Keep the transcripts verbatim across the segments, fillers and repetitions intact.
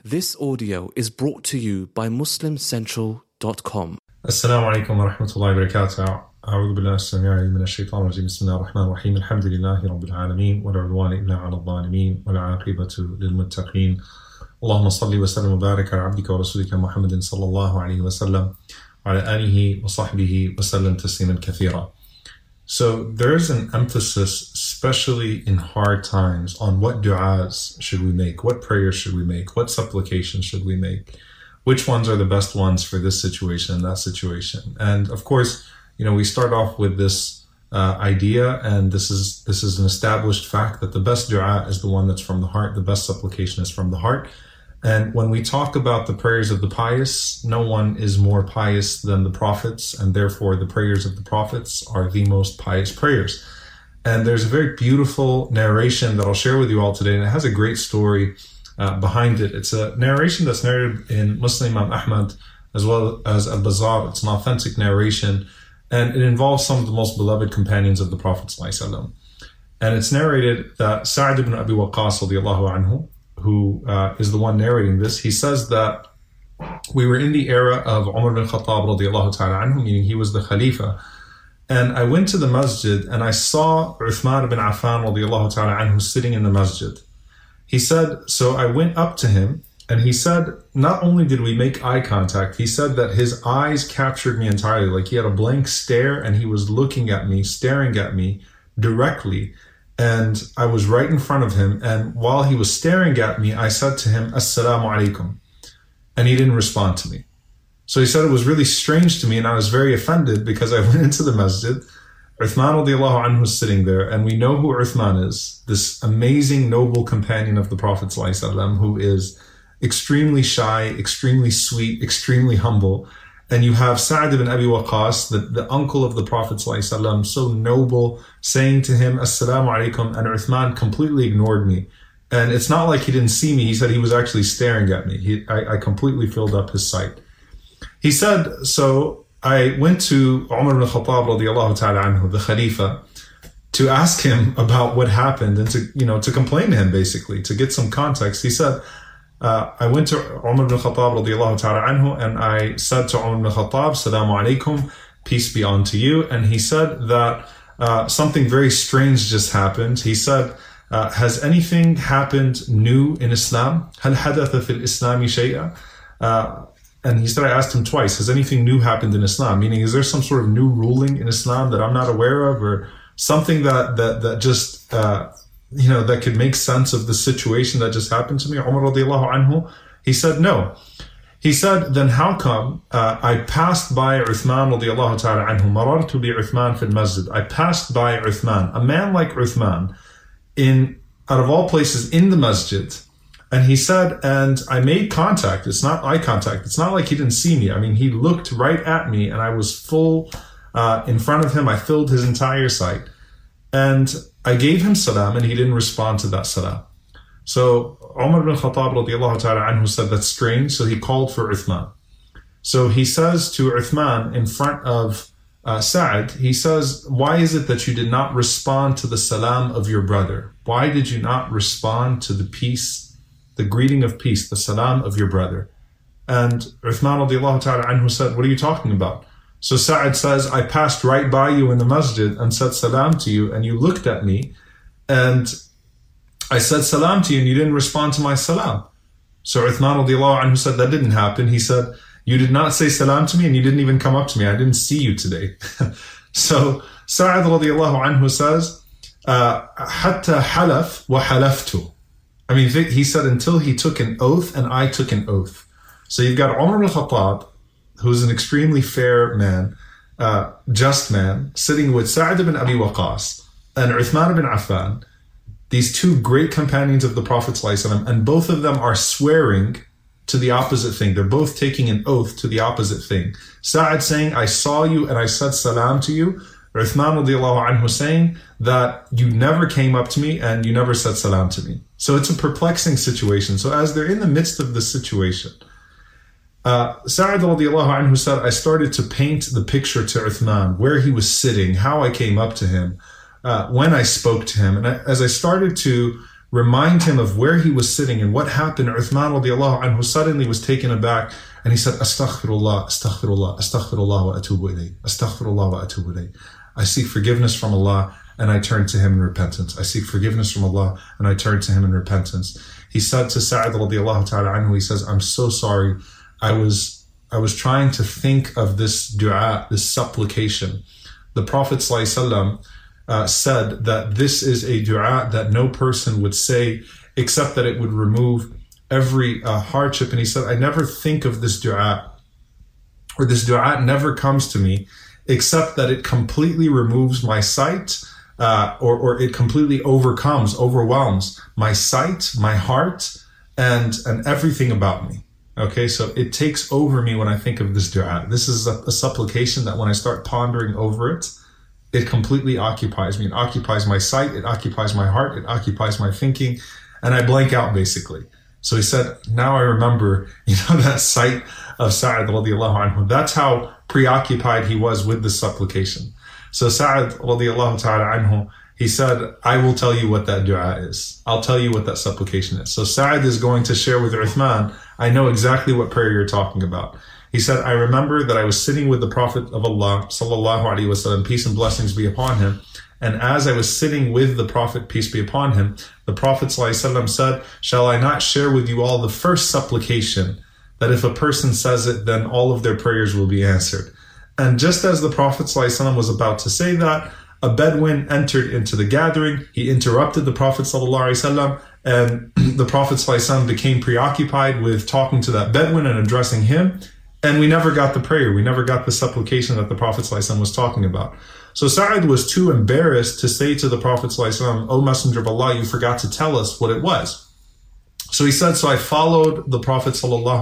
This audio is brought to you by muslim central dot com. Assalamu alaikum wa rahmatullahi wa barakatuh. أعوذ بالله السميع العليم من الشيطان الرجيم. بسم الله الرحمن الرحيم. الحمد لله رب العالمين ولا عدوان إلا على الظالمين والعاقبة للمتقين. اللهم صل وسلم وبارك على عبدك ورسولك محمد صلى الله عليه وسلم وعلى آله وصحبه وسلم تسليما كثيرا. So there's an emphasis, especially in hard times, on what du'as should we make, what prayers should we make, what supplications should we make, which ones are the best ones for this situation and that situation. And of course, you know, we start off with this uh, idea, and this is this is an established fact that the best du'a is the one that's from the heart, the best supplication is from the heart. And when we talk about the prayers of the pious, no one is more pious than the prophets, and therefore the prayers of the prophets are the most pious prayers. And there's a very beautiful narration that I'll share with you all today, and it has a great story uh, behind it. It's a narration that's narrated in Muslim Imam Ahmad as well as Al-Bazzar. It's an authentic narration, and it involves some of the most beloved companions of the Prophet ﷺ. And it's narrated that Sa'd ibn Abi Waqqas radiyallahu anhu, who uh, is the one narrating this, he says that we were in the era of Umar bin Khattab radiallahu ta'ala anhu, meaning he was the Khalifa. And I went to the masjid and I saw Uthman bin Affan radiallahu ta'ala anhu sitting in the masjid. He said, so I went up to him and he said, not only did we make eye contact, he said that his eyes captured me entirely. Like he had a blank stare and he was looking at me, staring at me directly. And I was right in front of him, and while he was staring at me, I said to him, Assalamu alaikum. And he didn't respond to me. So he said it was really strange to me, and I was very offended because I went into the masjid. Uthman radiallahu anhu was sitting there, and we know who Uthman is, this amazing, noble companion of the Prophet ﷺ, who is extremely shy, extremely sweet, extremely humble. And you have Sa'd ibn Abi Waqqas, the, the uncle of the Prophet ﷺ, so noble, saying to him, Assalamu alaikum, and Uthman completely ignored me. And it's not like he didn't see me, he said he was actually staring at me. He, I, I completely filled up his sight. He said, so I went to Umar bin Khattab radiallahu ta'ala anhu, the Khalifa, to ask him about what happened and to, you know, to complain to him basically, to get some context. He said, Uh, I went to Umar bin Khattab radiallahu ta'ala anhu, and I said to Umar bin Khattab, Assalamu alaikum, peace be unto you. And he said that uh, something very strange just happened. He said, uh, has anything happened new in Islam? هل حدث في الإسلام شيئا? Uh, and he said, I asked him twice, has anything new happened in Islam? Meaning, is there some sort of new ruling in Islam that I'm not aware of, or something that, that, that just, uh, you know, that could make sense of the situation that just happened to me? Umar radiallahu anhu, he said, no. He said, then how come uh, I passed by Uthman radiallahu ta'ala anhu, marartu bi Uthman fil masjid. I passed by Uthman, a man like Uthman, in, out of all places, in the masjid. And he said, and I made contact. It's not eye contact. It's not like he didn't see me. I mean, he looked right at me, and I was full uh, in front of him. I filled his entire sight. And I gave him salam, and he didn't respond to that salam. So Umar bin Khattab radiallahu ta'ala anhu said, that's strange. So he called for Uthman. So he says to Uthman in front of uh, Sa'd, he says, why is it that you did not respond to the salam of your brother? Why did you not respond to the peace, the greeting of peace, the salam of your brother? And Uthman radiallahu ta'ala anhu said, what are you talking about? So Sa'd says, I passed right by you in the masjid and said salam to you, and you looked at me, and I said salam to you, and you didn't respond to my salam. So Uthman radiallahu anhu said, that didn't happen. He said, you did not say salam to me, and you didn't even come up to me. I didn't see you today. So Sa'd radiallahu anhu says, hatta halaf wa halaftu. I mean, he said, until he took an oath, and I took an oath. So you've got Umar bin Khattab, who's an extremely fair man, uh, just man, sitting with Sa'd ibn Abi Waqqas and Uthman ibn Affan, these two great companions of the Prophet ﷺ, and both of them are swearing to the opposite thing. They're both taking an oath to the opposite thing. Sa'd saying, I saw you and I said salam to you. Uthman radiallahu anhu saying that you never came up to me and you never said salam to me. So it's a perplexing situation. So as they're in the midst of this situation, Uh, Sa'd radiallahu anhu said, I started to paint the picture to Uthman, where he was sitting, how I came up to him, uh, when I spoke to him. And I, as I started to remind him of where he was sitting and what happened, Uthman radiallahu anhu suddenly was taken aback and he said, Astaghfirullah, Astaghfirullah, Astaghfirullah wa atubu ilayh, Astaghfirullah wa atubu ilayh. I seek forgiveness from Allah and I turn to him in repentance. I seek forgiveness from Allah and I turn to him in repentance. He said to Sa'ad radiallahu ta'ala anhu, he says, I'm so sorry. I was, I was trying to think of this dua, this supplication. The Prophet ﷺ uh, said that this is a dua that no person would say except that it would remove every uh, hardship. And he said, I never think of this dua, or this dua never comes to me except that it completely removes my sight, uh, or, or it completely overcomes, overwhelms my sight, my heart, and, and everything about me. Okay, so it takes over me when I think of this dua. This is a, a supplication that when I start pondering over it, it completely occupies me. It occupies my sight, it occupies my heart, it occupies my thinking, and I blank out basically. So he said, now I remember, you know, that sight of Sa'ad radiallahu anhu. That's how preoccupied he was with the supplication. So Sa'ad radiallahu ta'ala anhu, he said, I will tell you what that dua is. I'll tell you what that supplication is. So Sa'ad is going to share with Uthman, I know exactly what prayer you're talking about. He said, I remember that I was sitting with the Prophet of Allah, sallallahu alaihi wasallam, peace and blessings be upon him. And as I was sitting with the Prophet, peace be upon him, the Prophet ﷺ said, shall I not share with you all the first supplication, that if a person says it, then all of their prayers will be answered. And just as the Prophet ﷺ was about to say that, a Bedouin entered into the gathering. He interrupted the Prophet ﷺ, and the Prophet ﷺ became preoccupied with talking to that Bedouin and addressing him. And we never got the prayer. We never got the supplication that the Prophet ﷺ was talking about. So Sa'ad was too embarrassed to say to the Prophet ﷺ, O Messenger of Allah, you forgot to tell us what it was. So he said, so I followed the Prophet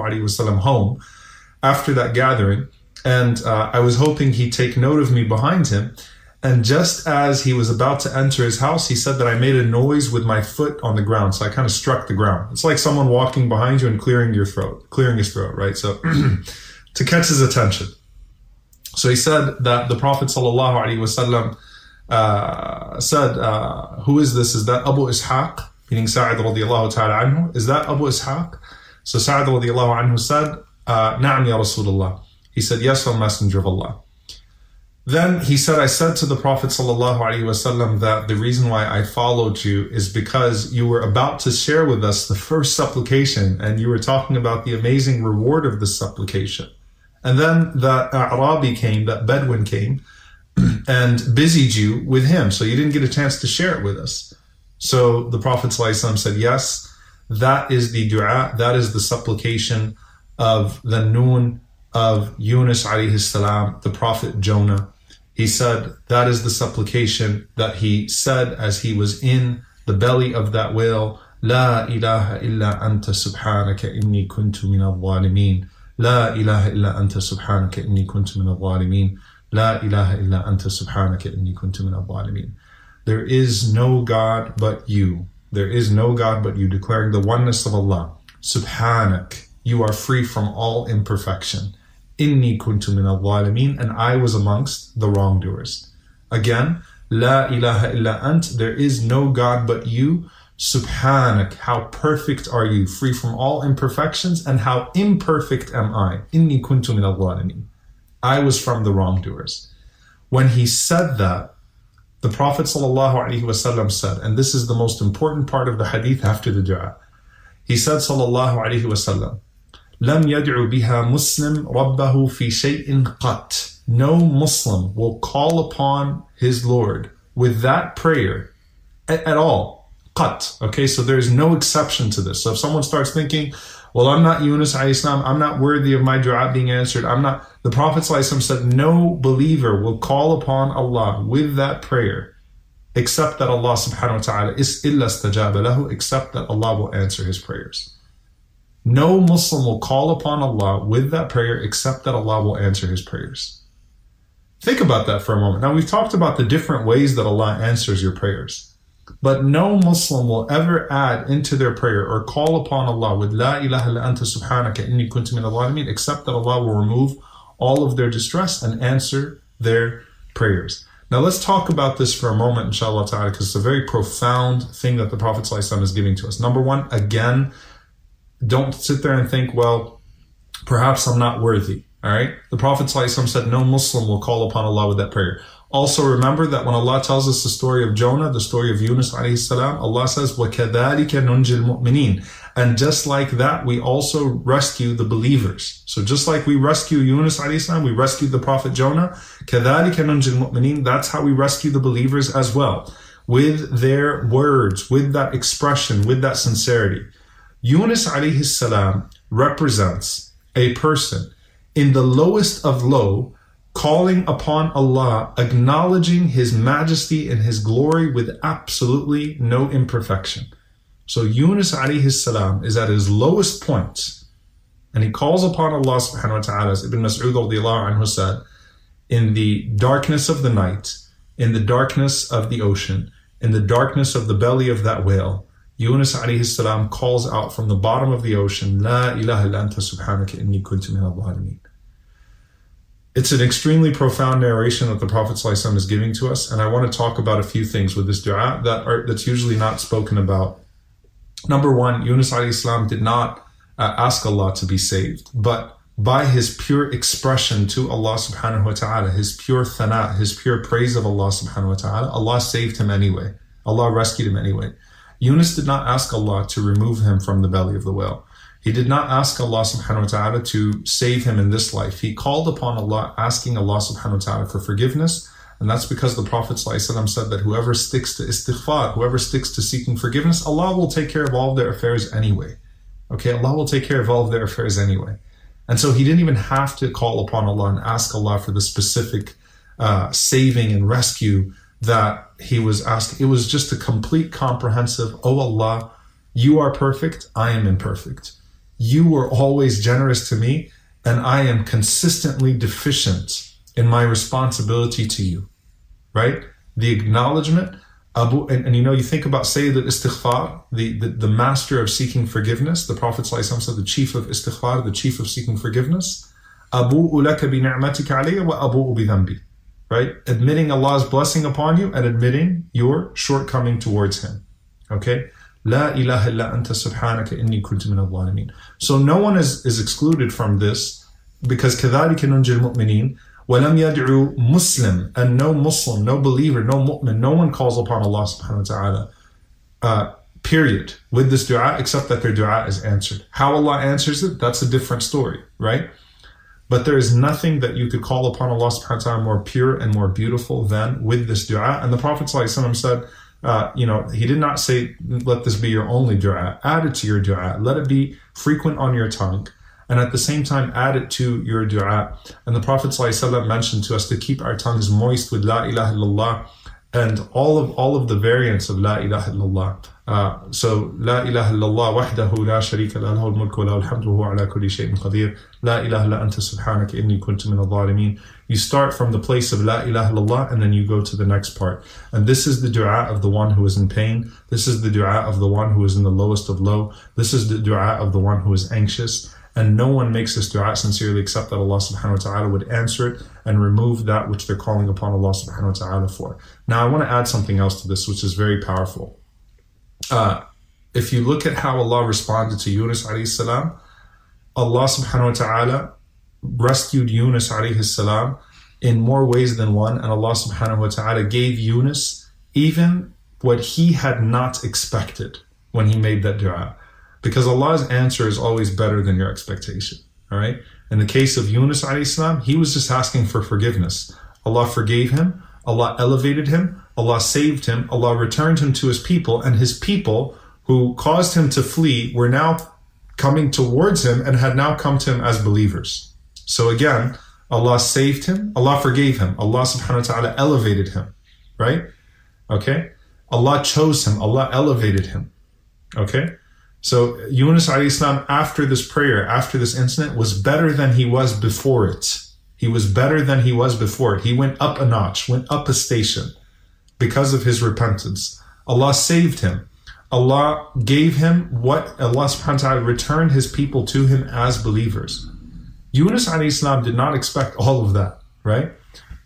ﷺ home after that gathering, and uh, I was hoping he'd take note of me behind him. And just as he was about to enter his house, he said that I made a noise with my foot on the ground. So I kind of struck the ground. It's like someone walking behind you and clearing your throat, clearing his throat, right? So to catch his attention. So he said that the Prophet sallallahu alaihi wasallam uh, said, uh, who is this? Is that Abu Ishaq? Meaning Sa'ad radiallahu ta'ala anhu. Is that Abu Ishaq? So Sa'ad radiallahu anhu said, uh, Na'am ya Rasulullah. He said, yes, O Messenger of Allah. Then he said, I said to the Prophet sallallahu alaihi wasallam that the reason why I followed you is because you were about to share with us the first supplication, and you were talking about the amazing reward of the supplication. And then that A'rabi came, that Bedouin came, and busied you with him. So you didn't get a chance to share it with us. So the Prophet ﷺ said, yes, that is the dua, that is the supplication of the noon of Yunus alayhi salam, the Prophet Jonah. He said, that is the supplication that he said as he was in the belly of that whale, La ilaha illa anta subhanaka inni kuntu min al-zalimin. لا إله إلا أنت سبحانك إني كنت من الظالمين. لا إله إلا أنت سبحانك إني كنت من الظالمين. There is no God but you. There is no God but you, declaring the oneness of Allah. Subhanak, you are free from all imperfection. Inni kuntu min al-zalimin, and I was amongst the wrongdoers. Again, La ilaha illa ant, there is no God but you. Subhanak, how perfect are you, free from all imperfections, and how imperfect am I. Inni kuntu min al-zalimin. I was from the wrongdoers. When he said that, the Prophet ﷺ said, and this is the most important part of the hadith after the dua, he said sallallahu alayhi wasallam, لم يدعو بها مسلم ربه في شيء قط. No Muslim will call upon his Lord with that prayer at, at all. Qat. Okay, so there's no exception to this. So if someone starts thinking, well, I'm not Yunus alayhi salam, I'm not worthy of my dua being answered, I'm not, the Prophet ﷺ said, no believer will call upon Allah with that prayer, except that Allah subhanahu wa ta'ala is illa stajaba lahu, except that Allah will answer his prayers. No Muslim will call upon Allah with that prayer, except that Allah will answer his prayers. Think about that for a moment. Now, we've talked about the different ways that Allah answers your prayers. But no Muslim will ever add into their prayer or call upon Allah with La ilaha illa anta subhanaka inni kuntu min al-zalimin, except that Allah will remove all of their distress and answer their prayers. Now let's talk about this for a moment, inshallah ta'ala, because it's a very profound thing that the Prophet ﷺ is giving to us. Number one, again, don't sit there and think, well, perhaps I'm not worthy. All right? The Prophet ﷺ said no Muslim will call upon Allah with that prayer. Also remember that when Allah tells us the story of Jonah, the story of Yunus alayhi salam, Allah says, وَكَذَلِكَ نُنْجِ الْمُؤْمِنِينَ. And just like that, we also rescue the believers. So just like we rescue Yunus alayhi salam, we rescued the Prophet Jonah, كَذَلِكَ نُنْجِ الْمُؤْمِنِينَ. That's how we rescue the believers as well. With their words, with that expression, with that sincerity. Yunus alayhi salam represents a person in the lowest of low, calling upon Allah, acknowledging His majesty and His glory with absolutely no imperfection. So Yunus alayhi salam is at his lowest point, and he calls upon Allah subhanahu wa ta'ala, as Ibn Mas'ud radiallahu anhu said, in the darkness of the night, in the darkness of the ocean, in the darkness of the belly of that whale, Yunus alayhi salam calls out from the bottom of the ocean, La ilaha illa anta subhanaka inni kuntu min al-zalimin. It's an extremely profound narration that the Prophet ﷺ is giving to us, and I want to talk about a few things with this dua that are that's usually not spoken about. Number one, Yunus alayhi salam did not uh, ask Allah to be saved, but by his pure expression to Allah subhanahu wa ta'ala, his pure thana, his pure praise of Allah subhanahu wa ta'ala, Allah saved him anyway. Allah rescued him anyway. Yunus did not ask Allah to remove him from the belly of the whale. He did not ask Allah subhanahu wa ta'ala to save him in this life. He called upon Allah, asking Allah subhanahu wa ta'ala for forgiveness. And that's because the Prophet ﷺ said that whoever sticks to istighfar, whoever sticks to seeking forgiveness, Allah will take care of all of their affairs anyway. Okay, Allah will take care of all of their affairs anyway. And so he didn't even have to call upon Allah and ask Allah for the specific uh, saving and rescue that he was asking. It was just a complete comprehensive, oh Allah, you are perfect, I am imperfect. You were always generous to me, and I am consistently deficient in my responsibility to you, right? The acknowledgement, Abu, and, and you know, you think about Sayyid al-Istighfar, the, the, the master of seeking forgiveness. The Prophet ﷺ said, the chief of Istighfar, the chief of seeking forgiveness. Abu'u laka bi ni'matika alayya wa abu'u bi dhanbi, right? Admitting Allah's blessing upon you and admitting your shortcoming towards Him, okay? La ilaha illa anta subhanaka inni kuntu min al-zalimin. So no one is, is excluded from this, because كَذَلِكَ نُنْجِ الْمُؤْمِنِينَ وَلَمْ يَدْعُوا Muslim, and no Muslim, no believer, no mu'min, no one calls upon Allah subhanahu wa ta'ala, uh, period, with this dua, except that their dua is answered. How Allah answers it, that's a different story, right? But there is nothing that you could call upon Allah subhanahu wa ta'ala more pure and more beautiful than with this dua. And the Prophet ﷺ said, Uh, you know, he did not say, let this be your only dua. Add it to your dua. Let it be frequent on your tongue. And at the same time, add it to your dua. And the Prophet ﷺ mentioned to us to keep our tongues moist with La ilaha illallah and all of all of the variants of La ilaha illallah. Uh, so, La ilaha illallah wahdahu la sharika la lahu al-mulku wa lahu al-hamdu wa huwa ala kulli shay'in qadir. La ilaha illa anta subhanaka inni kuntu min al-zalimin. You start from the place of La ilaha illallah and then you go to the next part. And this is the dua of the one who is in pain. This is the dua of the one who is in the lowest of low. This is the dua of the one who is anxious. And no one makes this dua sincerely except that Allah subhanahu wa ta'ala would answer it and remove that which they're calling upon Allah subhanahu wa ta'ala for. Now I want to add something else to this, which is very powerful. Uh, if you look at how Allah responded to Yunus alayhi salam, Allah subhanahu wa ta'ala rescued Yunus alayhi salam in more ways than one, and Allah subhanahu wa ta'ala gave Yunus even what he had not expected when he made that dua. Because Allah's answer is always better than your expectation. All right. In the case of Yunus alayhi salam, he was just asking for forgiveness. Allah forgave him. Allah elevated him. Allah saved him. Allah returned him to his people, and his people who caused him to flee were now coming towards him and had now come to him as believers. So again, Allah saved him. Allah forgave him. Allah subhanahu wa ta'ala elevated him. Right? Okay. Allah chose him. Allah elevated him. Okay. So Yunus alayhi salam, after this prayer, after this incident, was better than he was before it. He was better than he was before it. He went up a notch, went up a station because of his repentance. Allah saved him. Allah gave him what Allah subhanahu wa ta'ala returned his people to him as believers. Yunus alayhi salam did not expect all of that, right?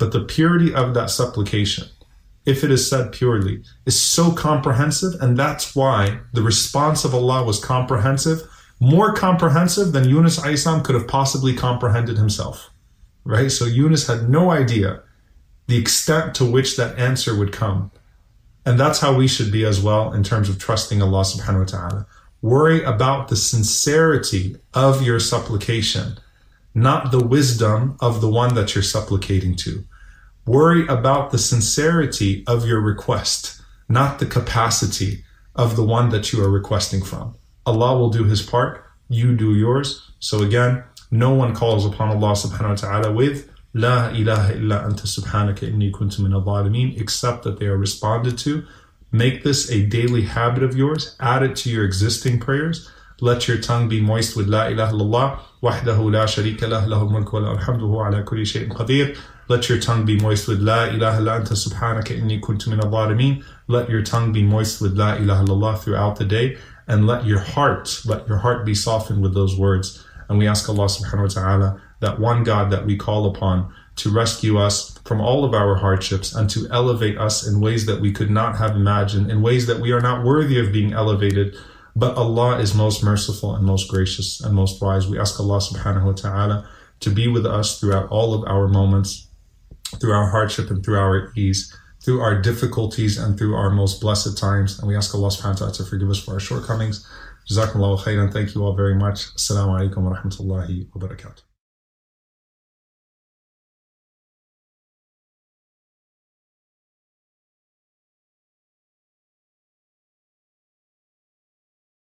But the purity of that supplication, if it is said purely, is so comprehensive, and that's why the response of Allah was comprehensive, more comprehensive than Yunus alayhi salam could have possibly comprehended himself. Right? So Yunus had no idea the extent to which that answer would come. And that's how we should be as well in terms of trusting Allah subhanahu wa ta'ala. Worry about the sincerity of your supplication, not the wisdom of the one that you're supplicating to. Worry about the sincerity of your request, not the capacity of the one that you are requesting from. Allah will do His part, you do yours. So again, no one calls upon Allah subhanahu wa ta'ala with La ilaha illa anta subhanaka inni kuntu min al-zalimin, except that they are responded to. Make this a daily habit of yours. Add it to your existing prayers. Let your tongue be moist with La ilaha illallah, wahdahu la sharika lah, lahul mulku wa lahul hamdu wa ala kulli shay'in qadir. Let your tongue be moist with La ilaha illa anta subhanaka inni kuntu min al-zalimin. Let your tongue be moist with La ilaha illallah throughout the day. And let your heart, let your heart be softened with those words. And we ask Allah subhanahu wa ta'ala, that one God that we call upon, to rescue us from all of our hardships and to elevate us in ways that we could not have imagined, in ways that we are not worthy of being elevated. But Allah is most merciful and most gracious and most wise. We ask Allah subhanahu wa ta'ala to be with us throughout all of our moments, through our hardship and through our ease, through our difficulties and through our most blessed times. And we ask Allah subhanahu wa ta'ala to forgive us for our shortcomings. Jazakumullahu khairan. Thank you all very much. Assalamu alaikum wa rahmatullahi wa barakatuh.